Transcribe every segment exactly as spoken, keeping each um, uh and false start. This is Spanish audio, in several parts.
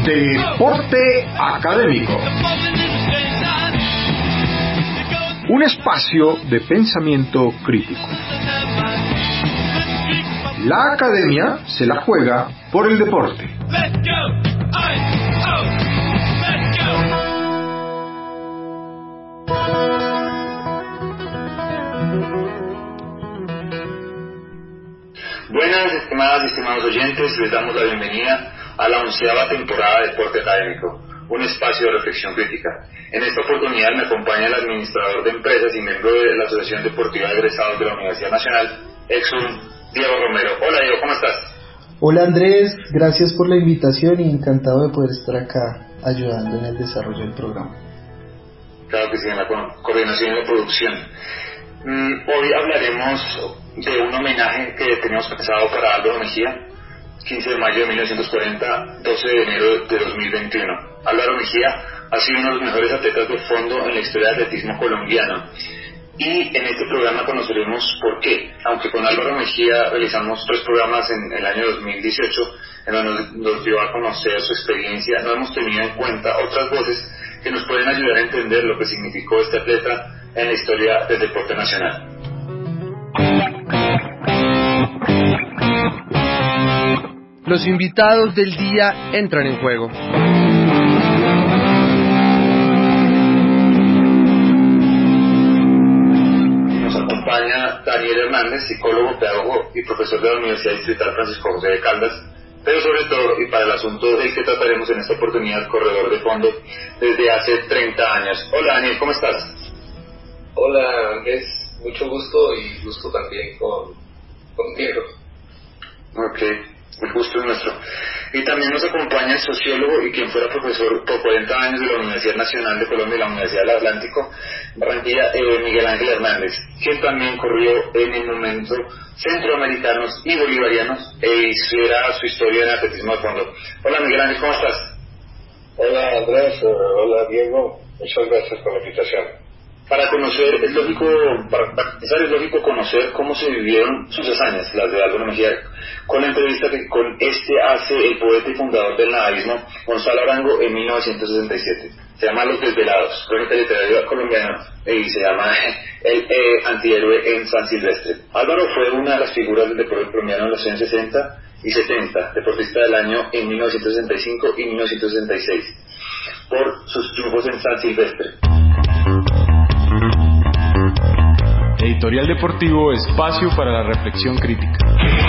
Deporte Académico. Un espacio de pensamiento crítico. La academia se la juega por el deporte. Buenas, estimadas y estimados oyentes, les damos la bienvenida a la onceava temporada de Deporte Académico, un espacio de reflexión crítica. En esta oportunidad me acompaña el administrador de empresas y miembro de la Asociación Deportiva de Egresados de la Universidad Nacional, Exum, Diego Romero. Hola Diego, ¿cómo estás? Hola Andrés, gracias por la invitación y encantado de poder estar acá ayudando en el desarrollo del programa. Claro que sí, en la coordinación y la producción. Mm, hoy hablaremos de un homenaje que teníamos pensado para Álvaro Mejía, quince de mayo de mil novecientos cuarenta, doce de enero de dos mil veintiuno. Álvaro Mejía ha sido uno de los mejores atletas de fondo en la historia del atletismo colombiano. Y en este programa conoceremos por qué, aunque con Álvaro Mejía realizamos tres programas en el año dos mil dieciocho, en donde nos, nos dio a conocer su experiencia, no hemos tenido en cuenta otras voces que nos pueden ayudar a entender lo que significó este atleta en la historia del deporte nacional. Los invitados del día entran en juego. Acompaña Daniel Hernández, psicólogo, pedagogo y profesor de la Universidad Distrital Francisco José de Caldas, pero sobre todo, y para el asunto del que trataremos en esta oportunidad, corredor de fondo desde hace treinta años. Hola Daniel, ¿cómo estás? Hola Andrés, mucho gusto y gusto también con, con Diego. Ok, el gusto es nuestro. Y también nos acompaña el sociólogo y quien fuera profesor por cuarenta años de la Universidad Nacional de Colombia y la Universidad del Atlántico, Barranquilla, eh, Miguel Ángel Hernández, quien también corrió en el momento centroamericanos y bolivarianos e hiciera su historia en atletismo de fondo. Hola Miguel Ángel, ¿cómo estás? Hola Andrés, uh, hola Diego, muchas gracias por la invitación. Para conocer, es lógico, para empezar es lógico conocer cómo se vivieron sus hazañas, las de Álvaro Mejía, con la entrevista que con este hace el poeta y fundador del nadaísmo, Gonzalo Arango, en mil novecientos sesenta y siete. Se llama Los Desvelados, crónica literaria colombiana, y se llama El eh, antihéroe en San Silvestre. Álvaro fue una de las figuras del deporte colombiano en los años sesenta y setenta, deportista del año en mil novecientos sesenta y cinco y mil novecientos sesenta y seis, por sus triunfos en San Silvestre. Editorial Deportivo, espacio para la reflexión crítica.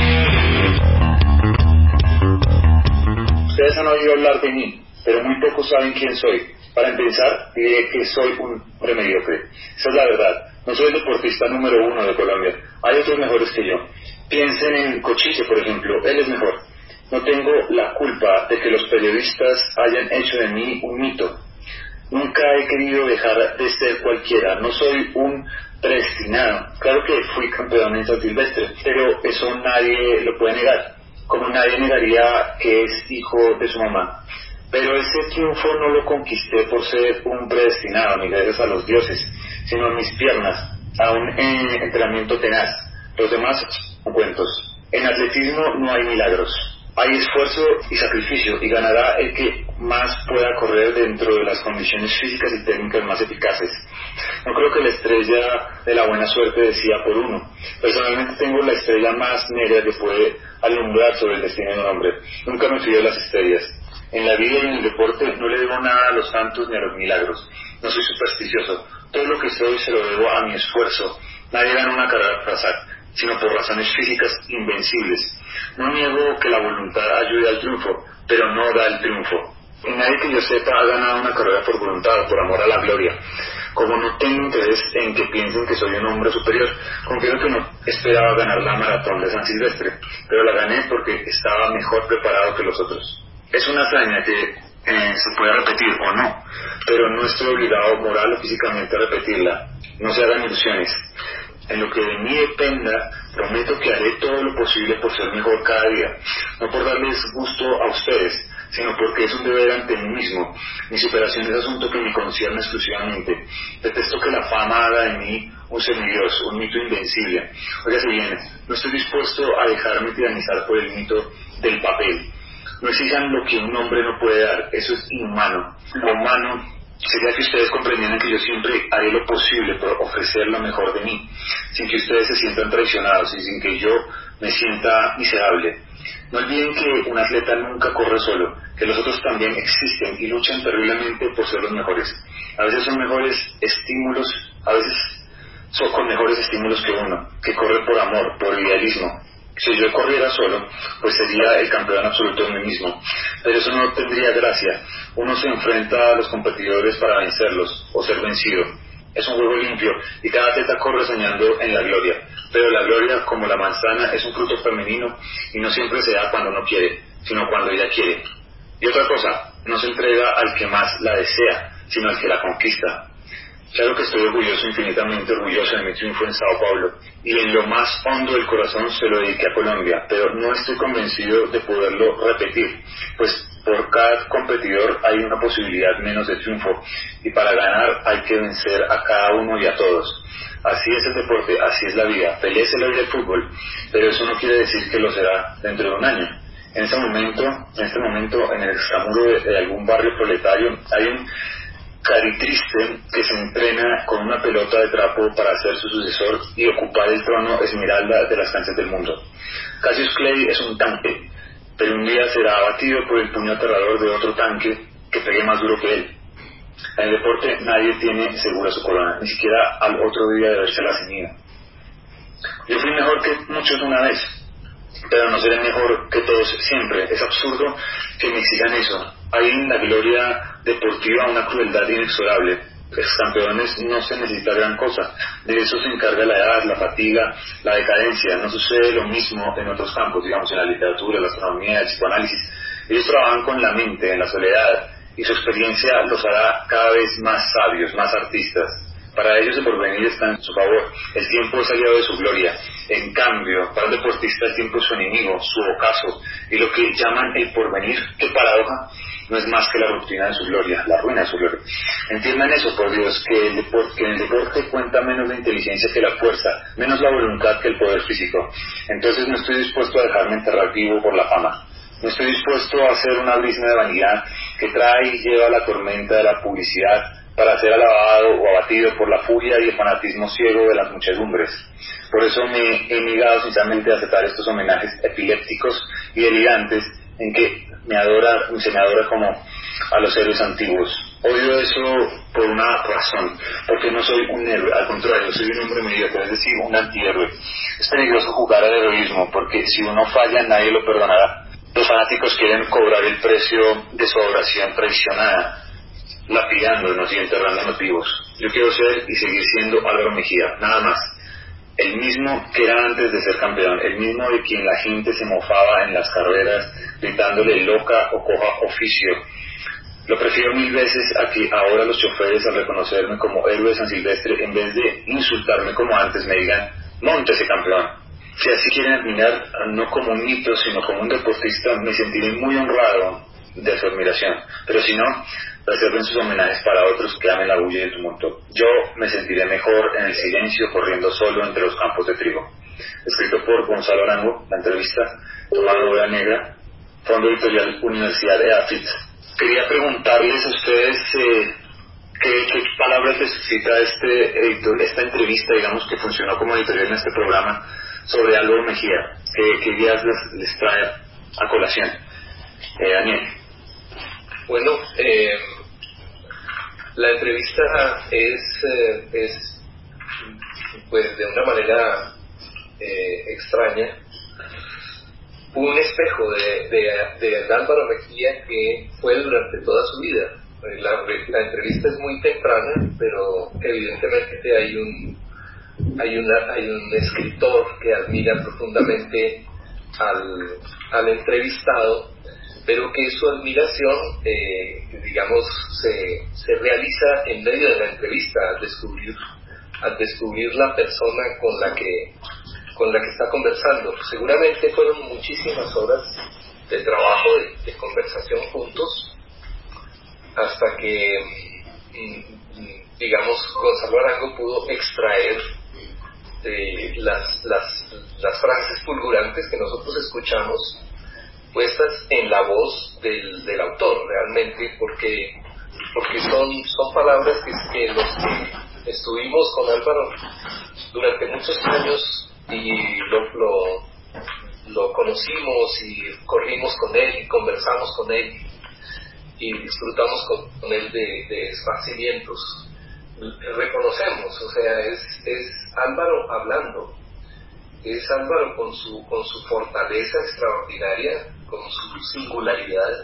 Ustedes han oído hablar de mí, pero muy pocos saben quién soy. Para empezar, diré que soy un hombre mediocre. Esa es la verdad. No soy el deportista número uno de Colombia. Hay otros mejores que yo. Piensen en Cochise, por ejemplo. Él es mejor. No tengo la culpa de que los periodistas hayan hecho de mí un mito. Nunca he querido dejar de ser cualquiera. No soy un predestinado. Claro que fui campeón en San Silvestre, pero eso nadie lo puede negar, como nadie negaría que es hijo de su mamá. Pero ese triunfo no lo conquisté por ser un predestinado, ni gracias a los dioses, sino a mis piernas, a un eh, entrenamiento tenaz. Los demás son cuentos. En atletismo no hay milagros. Hay esfuerzo y sacrificio, y ganará el que más pueda correr dentro de las condiciones físicas y técnicas más eficaces. No creo que la estrella de la buena suerte decida por uno. Personalmente tengo la estrella más negra que puede alumbrar sobre el destino de un hombre. Nunca me fío de las estrellas. En la vida y en el deporte no le debo nada a los santos ni a los milagros. No soy supersticioso. Todo lo que soy se lo debo a mi esfuerzo. Nadie gana una carrera por azar, sino por razones físicas invencibles. No niego que la voluntad ayude al triunfo, pero no da el triunfo. Y nadie que yo sepa ha ganado una carrera por voluntad, por amor a la gloria. Como no tengo interés en que piensen que soy un hombre superior, confieso que no esperaba ganar la maratón de San Silvestre, pero la gané porque estaba mejor preparado que los otros. Es una hazaña que eh, se puede repetir o no, pero no estoy obligado moral o físicamente a repetirla. No se hagan ilusiones. En lo que de mí dependa, prometo que haré todo lo posible por ser mejor cada día, no por darles gusto a ustedes, sino porque es un deber ante mí mismo. Mi superación es asunto que me concierne exclusivamente. Detesto que la fama haga de mí un semidios, un mito invencible. Óigase bien, no estoy dispuesto a dejarme tiranizar por el mito del papel. No exijan lo que un hombre no puede dar, eso es inhumano. Lo humano sería que ustedes comprendieran que yo siempre haré lo posible por ofrecer lo mejor de mí, sin que ustedes se sientan traicionados y sin que yo me sienta miserable. No olviden que un atleta nunca corre solo, que los otros también existen y luchan terriblemente por ser los mejores. A veces son mejores estímulos, a veces son con mejores estímulos que uno, que corre por amor, por idealismo. Si yo corriera solo, pues sería el campeón absoluto de mí mismo, pero eso no tendría gracia. Uno se enfrenta a los competidores para vencerlos o ser vencido. Es un juego limpio y cada atleta corre soñando en la gloria, pero la gloria, como la manzana, es un fruto femenino y no siempre se da cuando uno quiere, sino cuando ella quiere. Y otra cosa, no se entrega al que más la desea, sino al que la conquista. Claro que estoy orgulloso, infinitamente orgulloso de mi triunfo en Sao Paulo, y en lo más hondo del corazón se lo dediqué a Colombia, pero no estoy convencido de poderlo repetir, pues por cada competidor hay una posibilidad menos de triunfo, y para ganar hay que vencer a cada uno y a todos. Así es el deporte, así es la vida. Pelé es el del fútbol, pero eso no quiere decir que lo será dentro de un año. En este momento, en este momento, en el extramuro de, de algún barrio proletario, hay un caritriste que se entrena con una pelota de trapo para ser su sucesor y ocupar el trono esmeralda de las canchas del mundo. Cassius Clay es un tanque, pero un día será abatido por el puño aterrador de otro tanque que pegue más duro que él. En el deporte nadie tiene segura su corona, ni siquiera al otro día de habérsela ceñido. Yo fui mejor que muchos una vez, pero no seré mejor que todos siempre. Es absurdo que me exijan eso. Hay en la gloria deportiva una crueldad inexorable. Los campeones no se necesita gran cosa. De eso se encarga la edad, la fatiga, la decadencia. No sucede lo mismo en otros campos, digamos en la literatura, la astronomía, el psicoanálisis. Ellos trabajan con la mente, en la soledad, y su experiencia los hará cada vez más sabios, más artistas. Para ellos el porvenir está en su favor. El tiempo es aliado de su gloria. En cambio, para un deportista el tiempo es su enemigo, su ocaso, y lo que llaman el porvenir, qué paradoja, no es más que la rutina de su gloria, la ruina de su gloria. Entiendan eso, por Dios, que, el deporte, que en el deporte cuenta menos la inteligencia que la fuerza, menos la voluntad que el poder físico. Entonces no estoy dispuesto a dejarme enterrar vivo por la fama. No estoy dispuesto a hacer una brisna de vanidad que trae y lleva la tormenta de la publicidad para ser alabado o abatido por la furia y el fanatismo ciego de las muchedumbres. Por eso me he negado sinceramente a aceptar estos homenajes epilépticos y delirantes en que me adora, se me adora como a los héroes antiguos. Odio eso por una razón, porque no soy un héroe, al contrario, soy un hombre mediocre, es decir, un antihéroe. Es peligroso jugar al heroísmo, porque si uno falla nadie lo perdonará. Los fanáticos quieren cobrar el precio de su adoración traicionada, lapidándonos y enterrándonos vivos. Yo quiero ser y seguir siendo Álvaro Mejía, nada más. El mismo que era antes de ser campeón, el mismo de quien la gente se mofaba en las carreras, gritándole loca o coja oficio. Lo prefiero mil veces a que ahora los choferes, al reconocerme como héroe de San Silvestre, en vez de insultarme como antes, me digan, móntese campeón. Si así quieren admirar, no como un mito, sino como un deportista, me sentiré muy honrado de su admiración. Pero si no, reserven sus homenajes para otros que amen la bulla y el tumulto. Yo me sentiré mejor en el silencio, corriendo solo entre los campos de trigo. Escrito por Gonzalo Arango, la entrevista, tomado Obra Negra, Fondo Editorial Universidad de EAFIT. Quería preguntarles a ustedes eh, qué, qué palabras les suscita este editor, esta entrevista, digamos, que funcionó como editorial en este programa, sobre Álvaro Mejía. ¿Qué, qué ideas les, les trae a colación? Eh, Daniel. Bueno, eh, la entrevista es, eh, es, pues de una manera eh, extraña, un espejo de, de, de Álvaro Mejía que fue durante toda su vida. La, la entrevista es muy temprana, pero evidentemente hay un, hay, una, hay un escritor que admira profundamente al, al entrevistado, pero que su admiración, eh, digamos, se, se realiza en medio de la entrevista, al descubrir, al descubrir la persona con la que, con la que está conversando. Seguramente fueron muchísimas horas de trabajo, de, de conversación juntos, hasta que, digamos, Gonzalo Arango pudo extraer eh, las, las, las frases fulgurantes que nosotros escuchamos puestas en la voz del, del autor realmente, porque porque son son palabras que, que los que estuvimos con Álvaro durante muchos años y lo, lo, lo conocimos y corrimos con él y conversamos con él y disfrutamos con, con él de, de esparcimientos, reconocemos, o sea, es, es Álvaro hablando, es Álvaro con su, con su fortaleza extraordinaria, con su singularidad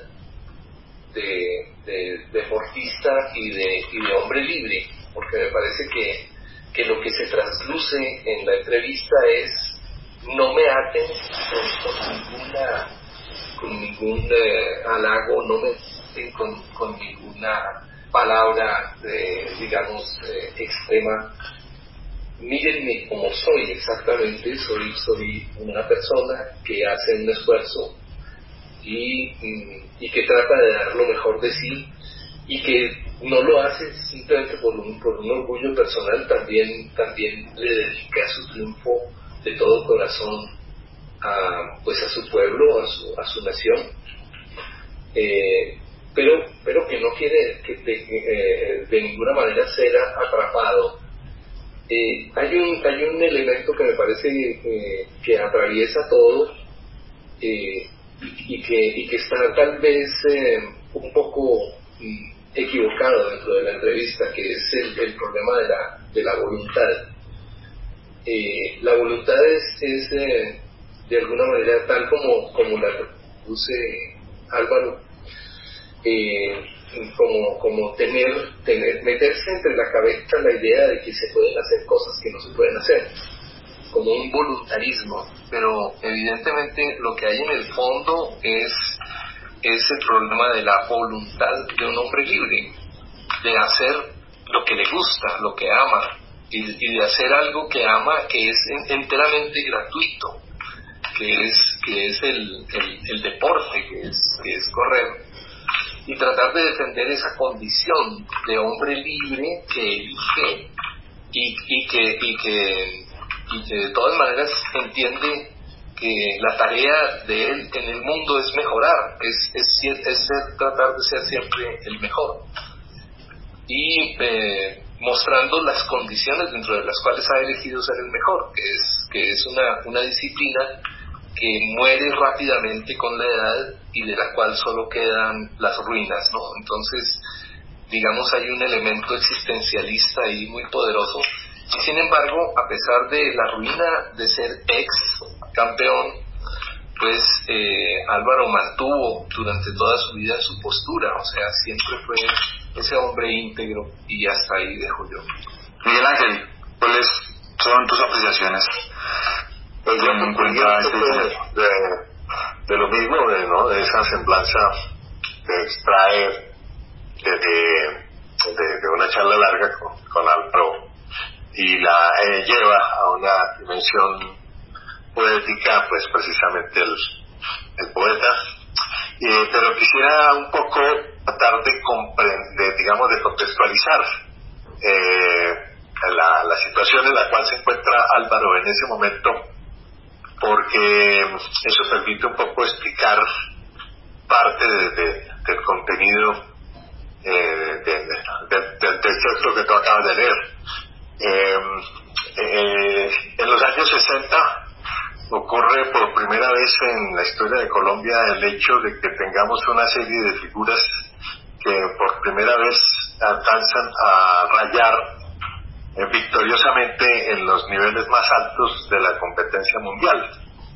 de, de deportista y de, y de hombre libre, porque me parece que, que lo que se trasluce en la entrevista es: no me aten con, con ninguna con ningún eh, halago, no me aten con, con ninguna palabra eh, digamos eh, extrema. Mírenme como soy exactamente, soy soy una persona que hace un esfuerzo y, y que trata de dar lo mejor de sí, y que no lo hace simplemente por un, por un orgullo personal, también, también le dedica su triunfo de todo corazón a, pues a su pueblo, a su, a su nación, eh, pero, pero que no quiere que de, eh, de ninguna manera ser atrapado. Eh, hay un hay un elemento que me parece eh, que atraviesa todo eh, y que y que está tal vez eh, un poco mm, equivocado dentro de la entrevista, que es el, el problema de la de la voluntad. Eh, la voluntad es, es eh, de alguna manera, tal como como la produce Álvaro, eh, como como tener, tener meterse entre la cabeza la idea de que se pueden hacer cosas que no se pueden hacer, como un voluntarismo, pero evidentemente lo que hay en el fondo es es el problema de la voluntad de un hombre libre, de hacer lo que le gusta, lo que ama, y, y de hacer algo que ama, que es enteramente gratuito, que es que es el, el, el deporte, que es que es correr, y tratar de defender esa condición de hombre libre que elige y, y que y que y que de todas maneras entiende que la tarea de él en el mundo es mejorar, es es, es ser, tratar de ser siempre el mejor, y eh, mostrando las condiciones dentro de las cuales ha elegido ser el mejor, que es que es una una disciplina que muere rápidamente con la edad y de la cual solo quedan las ruinas, ¿no? Entonces, digamos, hay un elemento existencialista ahí muy poderoso, y sin embargo, a pesar de la ruina de ser ex campeón, pues eh, Álvaro mantuvo durante toda su vida su postura, o sea, siempre fue ese hombre íntegro, y hasta ahí dejo yo. Miguel Ángel, ¿cuáles son tus apreciaciones? Pues yo me encuentro de, de, de lo mismo, de, ¿no? de esa semblanza que extrae de, de, de una charla larga con, con Álvaro, y la eh, lleva a una dimensión poética, pues precisamente el, el poeta. Eh, pero quisiera un poco tratar de comprender, digamos, de contextualizar eh, la, la situación en la cual se encuentra Álvaro en ese momento, porque eso permite un poco explicar parte de, de, del contenido eh, de, de, de, del texto que tú acabas de leer. Eh, eh, en los años sesenta ocurre por primera vez en la historia de Colombia el hecho de que tengamos una serie de figuras que por primera vez alcanzan a rayar eh, victoriosamente en los niveles más altos de la competencia mundial.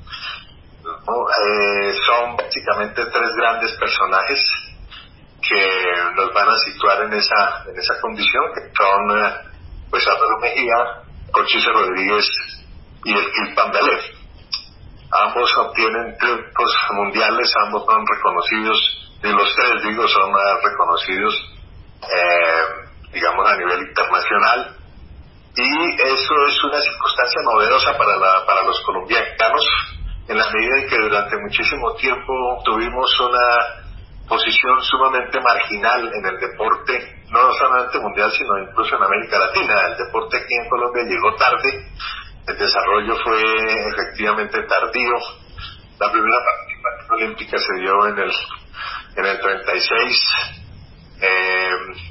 ¿No? Eh, son básicamente tres grandes personajes que nos van a situar en esa en esa condición, que son eh, pues Álvaro Mejía, Cochise Rodríguez y el Kid Pambelé. Ambos obtienen triunfos mundiales, ambos son reconocidos, y los tres digo son uh, reconocidos eh, digamos a nivel internacional, y eso es una circunstancia novedosa para la para los colombianos, en la medida en que durante muchísimo tiempo tuvimos una posición sumamente marginal en el deporte, no solamente mundial, sino incluso en América Latina. El deporte aquí en Colombia llegó tarde, el desarrollo fue efectivamente tardío. La primera participación olímpica se dio en el en el treinta y seis, eh,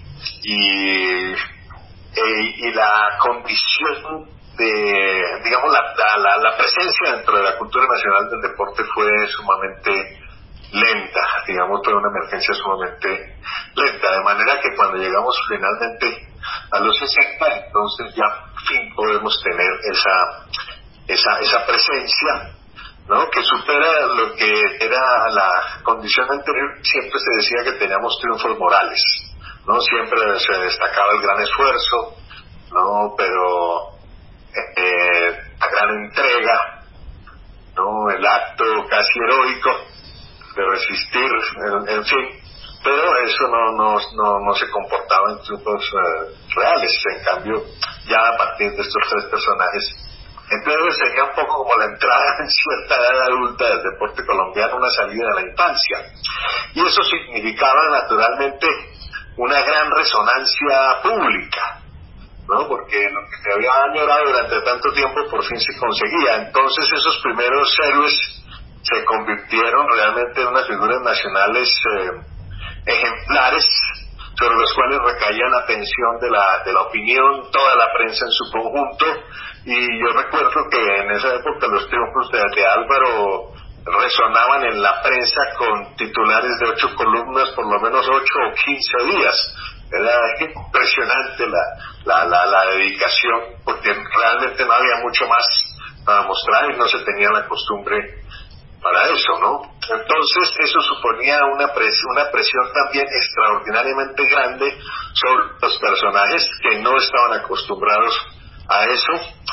y, eh, y la condición de, digamos, la, la, la presencia dentro de la cultura nacional del deporte fue sumamente lenta, digamos, toda una emergencia sumamente lenta, de manera que cuando llegamos finalmente a los sesenta, entonces ya por fin podemos tener esa esa esa presencia, ¿no?, que supera lo que era la condición anterior. Siempre se decía que teníamos triunfos morales, ¿no? Siempre se destacaba el gran esfuerzo, ¿no?, pero eh, la gran entrega, ¿no?, el acto casi heroico de resistir, en, en fin, pero eso no no no, no se comportaba en triunfos eh, reales. En cambio, ya a partir de estos tres personajes, entonces sería un poco como la entrada en cierta edad adulta del deporte colombiano, una salida de la infancia, y eso significaba naturalmente una gran resonancia pública, ¿no?, porque lo que se había añorado durante tanto tiempo por fin se conseguía. Entonces esos primeros héroes se convirtieron realmente en unas figuras nacionales eh, ejemplares, sobre los cuales recaía la atención de la de la opinión, toda la prensa en su conjunto. Y yo recuerdo que en esa época los triunfos de, de Álvaro resonaban en la prensa con titulares de ocho columnas, por lo menos ocho o quince días. Era impresionante la, la, la, la dedicación, porque realmente no había mucho más para mostrar y no se tenía la costumbre para eso, ¿no? Entonces eso suponía una presión, una presión también extraordinariamente grande sobre los personajes que no estaban acostumbrados a eso,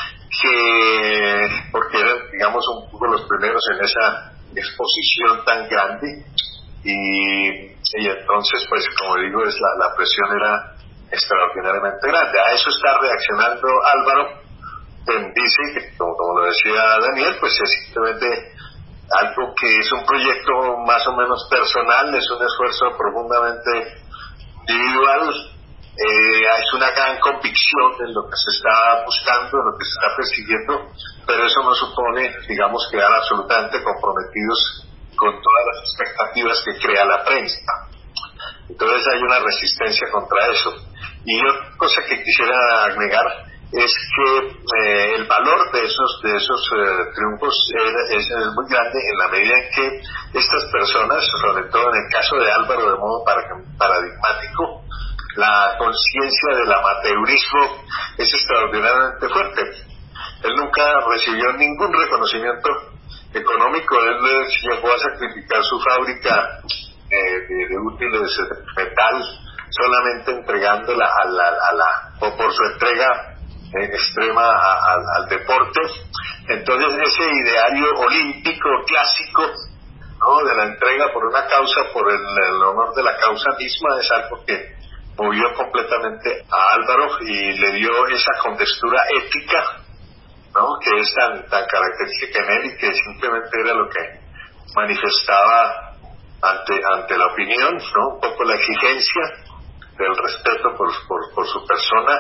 que porque eran, digamos, un poco los primeros en esa exposición tan grande, y, y entonces, pues, como digo, es la, la presión era extraordinariamente grande. A eso está reaccionando Álvaro, quien dice que, como, como lo decía Daniel, pues es simplemente algo que es un proyecto más o menos personal, es un esfuerzo profundamente individual, eh, es una gran convicción en lo que se está buscando, en lo que se está persiguiendo, pero eso no supone, digamos, quedar absolutamente comprometidos con todas las expectativas que crea la prensa. Entonces hay una resistencia contra eso. Y otra cosa que quisiera agregar es que eh, el valor de esos de esos eh, triunfos es, es, es muy grande en la medida en que estas personas, sobre todo en el caso de Álvaro de modo paradigmático, la conciencia del amateurismo es extraordinariamente fuerte. Él nunca recibió ningún reconocimiento económico. Él llegó a sacrificar su fábrica eh, de, de útiles de metal, solamente entregándola a la, a la o por su entrega eh, extrema a, a, al deporte. Entonces ese ideario olímpico clásico, ¿no?, de la entrega por una causa, por el, el honor de la causa misma, es algo que movió completamente a Álvaro y le dio esa contextura ética, ¿no?, que es tan tan característica en él y que simplemente era lo que manifestaba ante ante la opinión, ¿no?, un poco la exigencia del respeto por por, por su persona,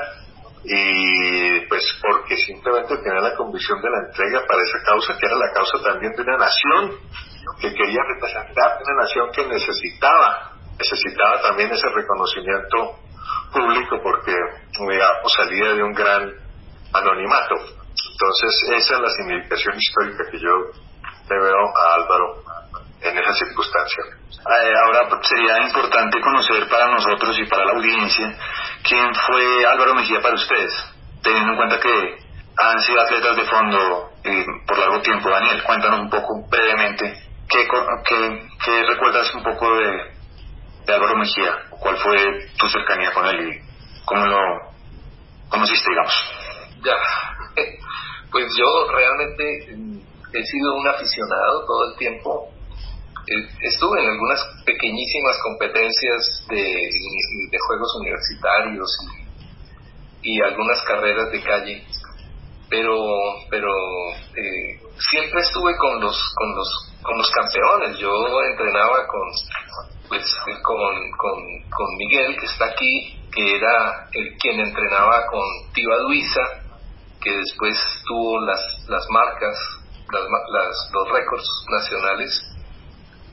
y pues porque simplemente tenía la convicción de la entrega para esa causa, que era la causa también de una nación que quería representar, una nación que necesitaba necesitaba también ese reconocimiento público, porque, digamos, salía de un gran anonimato. Entonces esa es la significación histórica que yo le veo a Álvaro en esa circunstancia. Eh, ahora sería importante conocer para nosotros y para la audiencia quién fue Álvaro Mejía para ustedes, teniendo en cuenta que han sido atletas de fondo eh, por largo tiempo. Daniel, cuéntanos un poco brevemente qué, qué, qué recuerdas un poco de, de Álvaro Mejía, cuál fue tu cercanía con él y cómo lo conociste, digamos. Ya, pues yo realmente he sido un aficionado todo el tiempo. Estuve en algunas pequeñísimas competencias de, de juegos universitarios y, y algunas carreras de calle, pero pero eh, siempre estuve con los con los con los campeones. Yo entrenaba con pues con con con Miguel, que está aquí, que era el quien entrenaba con Tiva Duiza, que después tuvo las las marcas, las, las los récords nacionales.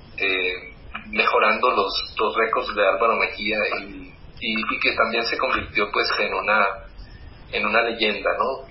mejorando los, los récords de Álvaro Mejía y, y, y que también se convirtió pues en una en una leyenda, ¿no?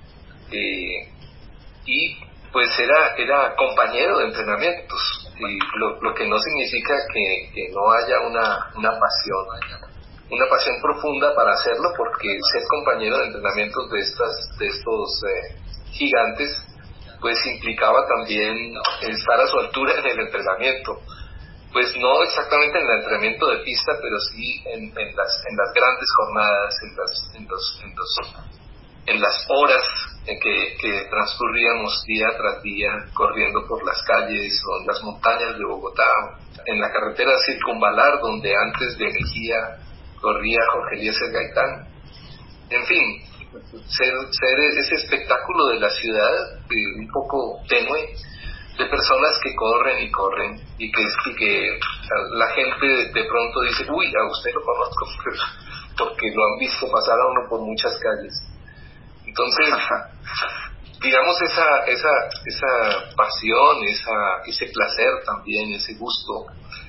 Eh, y pues era era compañero de entrenamientos, y lo, lo que no significa que, que no haya una, una pasión, una pasión profunda para hacerlo, porque ser compañero de entrenamientos de estas de estos eh, gigantes pues implicaba también estar a su altura en el entrenamiento, pues no exactamente en el entrenamiento de pista, pero sí en, en las en las grandes jornadas, en las en los en los en las horas en que, que transcurríamos día tras día corriendo por las calles o en las montañas de Bogotá, en la carretera circunvalar donde antes de Mejía corría Jorge Eliezer Gaitán. En fin, ser, ser ese espectáculo de la ciudad, eh, un poco tenue, de personas que corren y corren y que, y que la gente de pronto dice, uy, a usted lo conozco, porque lo han visto pasar a uno por muchas calles. Entonces, digamos, esa esa esa pasión, esa ese placer también, ese gusto,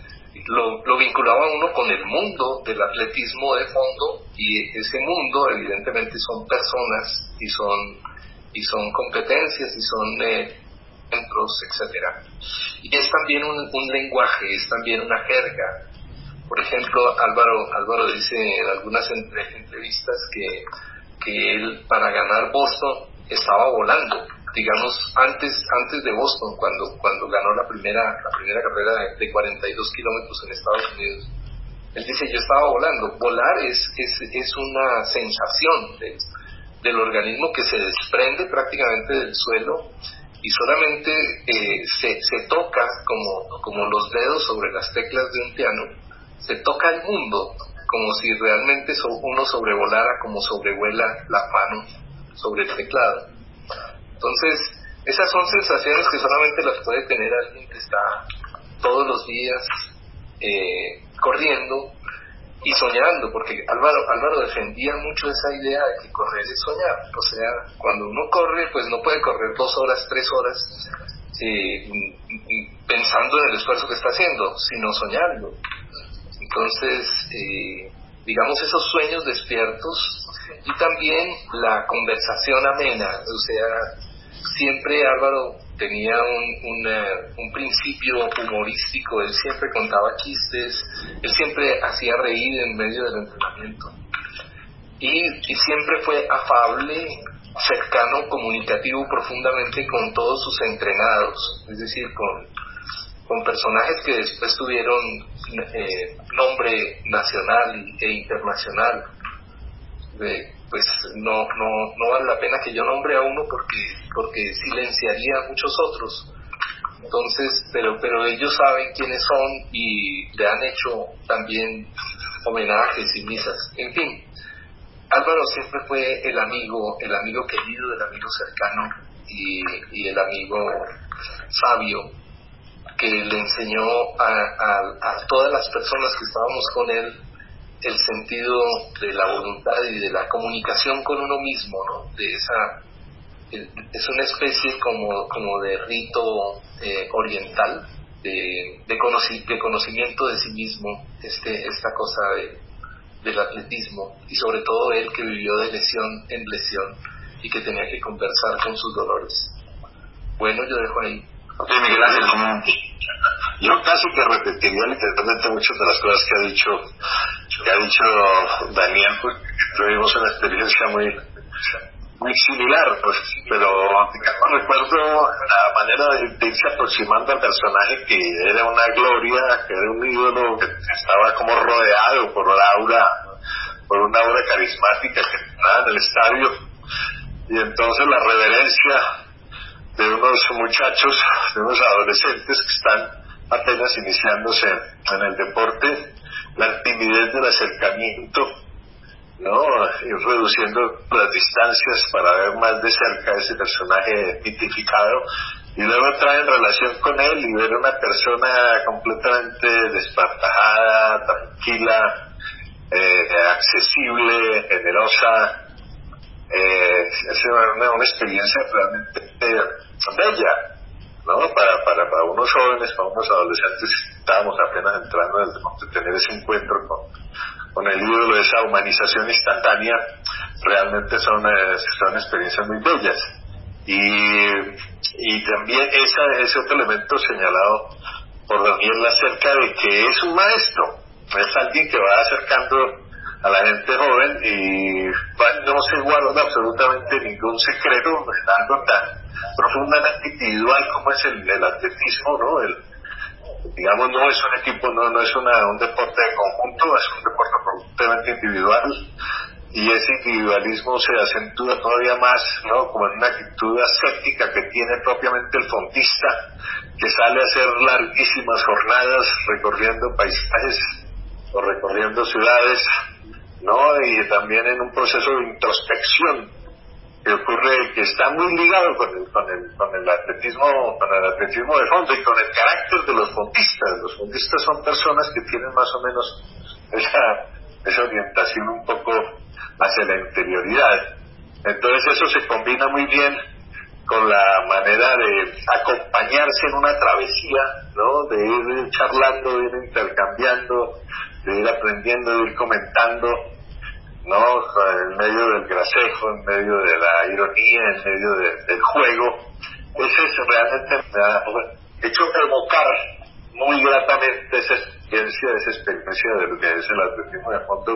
lo, lo vinculaba a uno con el mundo del atletismo de fondo, y ese mundo evidentemente son personas y son y son competencias y son eh, centros, etcétera. Y es también un, un lenguaje, es también una jerga. Por ejemplo, Álvaro Álvaro dice en algunas entre, entrevistas que que él para ganar Boston estaba volando, digamos antes antes de Boston, cuando cuando ganó la primera la primera carrera de cuarenta y dos kilómetros en Estados Unidos. Él dice, yo estaba volando. Volar es es es una sensación de, del organismo que se desprende prácticamente del suelo y solamente eh, se se toca como como los dedos sobre las teclas de un piano, se toca el mundo, como si realmente uno sobrevolara como sobrevuela la mano sobre el teclado. Entonces, esas son sensaciones que solamente las puede tener alguien que está todos los días eh, corriendo y soñando, porque Álvaro, Álvaro defendía mucho esa idea de que correr es soñar. O sea, cuando uno corre, pues no puede correr dos horas, tres horas eh, pensando en el esfuerzo que está haciendo, sino soñando. Entonces, eh, digamos, esos sueños despiertos y también la conversación amena. O sea, siempre Álvaro tenía un, una, un principio humorístico, él siempre contaba chistes, él siempre hacía reír en medio del entrenamiento. Y, y siempre fue afable, cercano, comunicativo profundamente con todos sus entrenados, es decir, con... con personajes que después tuvieron eh, nombre nacional e internacional. Eh, pues no no no vale la pena que yo nombre a uno porque porque silenciaría a muchos otros. Entonces, pero pero ellos saben quiénes son y le han hecho también homenajes y misas. En fin, Álvaro siempre fue el amigo, el amigo querido, el amigo cercano y, y el amigo sabio, que le enseñó a, a, a todas las personas que estábamos con él el sentido de la voluntad y de la comunicación con uno mismo, ¿no? De esa, es una especie como, como de rito eh, oriental, de, de, conoci, de conocimiento de sí mismo, este, esta cosa de, del atletismo, y sobre todo él que vivió de lesión en lesión y que tenía que conversar con sus dolores. Bueno, yo dejo ahí. Sí, Miguel Ángel, como yo casi que repetiría literalmente muchas de las cosas que ha dicho que ha dicho Daniel, pues tuvimos una experiencia muy muy similar, pues, pero digamos, recuerdo la manera de irse aproximando al personaje, que era una gloria, que era un ídolo, que estaba como rodeado por una aura, por una aura carismática que estaba en el estadio, y entonces la reverencia de unos muchachos, de unos adolescentes que están apenas iniciándose en el deporte, la timidez del acercamiento, ¿no? Ir reduciendo las distancias para ver más de cerca a ese personaje mitificado, y luego entrar en relación con él y ver una persona completamente despartajada, tranquila, eh, accesible, generosa. Eh, es una, una experiencia realmente eh, bella, ¿no? Para, para, para unos jóvenes, para unos adolescentes estábamos apenas entrando en el deporte, tener ese encuentro con, con el ídolo, esa humanización instantánea, realmente son, eh, son experiencias muy bellas. Y, y también esa, ese otro elemento señalado por Daniel acerca de que es un maestro, es alguien que va acercando a la gente joven y no se guarda absolutamente ningún secreto en algo tan profundamente individual como es el, el atletismo, ¿no? El, digamos, no es un equipo, no, no es una, un deporte de conjunto, es un deporte absolutamente individual, y ese individualismo se acentúa todavía más, ¿no? Como en una actitud ascética que tiene propiamente el fondista, que sale a hacer larguísimas jornadas recorriendo paisajes o recorriendo ciudades, ¿no? Y también en un proceso de introspección que ocurre, que está muy ligado con el, con el, con el atletismo, con el atletismo de fondo y con el carácter de los fondistas. Los fondistas son personas que tienen más o menos esa, esa orientación un poco hacia la interioridad. Entonces eso se combina muy bien con la manera de acompañarse en una travesía, ¿no? De ir charlando, de ir intercambiando, de ir aprendiendo, de ir comentando, ¿no? En medio del gracejo, en medio de la ironía, en medio de, del juego. Ese es realmente me ha hecho evocar muy gratamente esa experiencia, esa experiencia de lo que es el atletismo de fondo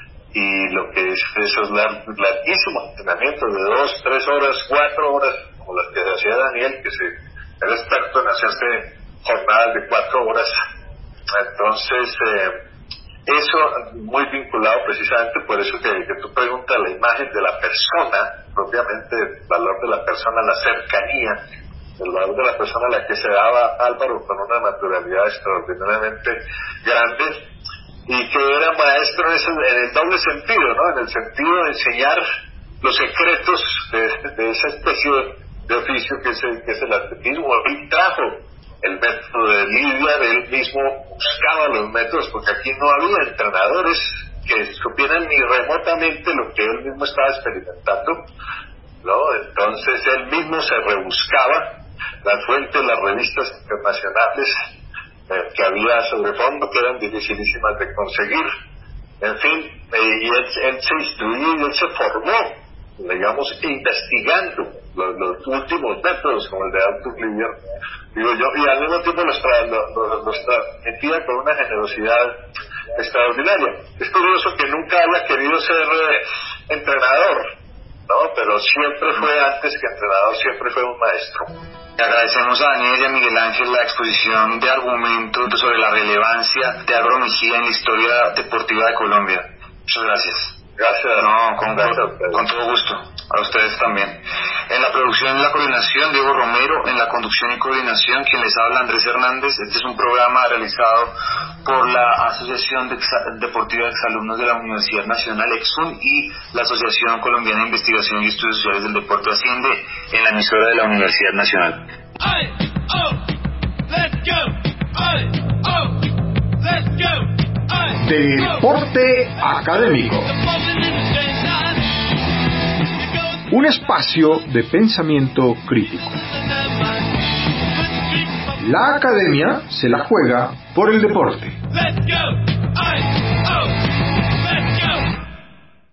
y lo que es esos larguísimos entrenamientos de dos, tres horas, cuatro horas, como las que hacía Daniel, que se era experto en hacerse jornadas de cuatro horas. Entonces, eh, eso muy vinculado precisamente por eso que, que tú preguntas, la imagen de la persona, propiamente el valor de la persona, la cercanía, el valor de la persona a la que se daba Álvaro con una naturalidad extraordinariamente grande, y que era maestro en, ese, en el doble sentido, ¿no? En el sentido de enseñar los secretos de, de esa especie de, de oficio que es, el, que es el atletismo. Él trajo el método de Lidia, de él mismo buscaba los métodos, porque aquí no había entrenadores que supieran ni remotamente lo que él mismo estaba experimentando, ¿no? Entonces él mismo se rebuscaba las fuentes, las revistas internacionales eh, que había sobre fondo, que eran dificilísimas de conseguir, en fin, eh, y él, él se instruyó y él se formó, digamos, investigando los, los últimos métodos, como el de Arthur Livier, digo yo, y al mismo tiempo los, tra- los, los transmitía con una generosidad extraordinaria. Es curioso que nunca haya querido ser eh, entrenador, ¿no? Pero siempre fue, antes que entrenador, siempre fue un maestro. Agradecemos a Daniel y a Miguel Ángel la exposición de argumentos sobre la relevancia de Álvaro Mejía en la historia deportiva de Colombia. Muchas gracias. Gracias. No, con, Gracias con todo gusto. A ustedes también. En la producción y la coordinación, Diego Romero. En la conducción y coordinación, quien les habla, Andrés Hernández. Este es un programa realizado por la Asociación de Exa- Deportiva de Exalumnos de la Universidad Nacional, EXUN, y la Asociación Colombiana de Investigación y Estudios Sociales del Deporte, Asciende, en la emisora de la Universidad Nacional. Ay, oh, let's go. Ay, oh, let's go. Ay, Deporte Académico. Un espacio de pensamiento crítico. La academia se la juega por el deporte. Let's go.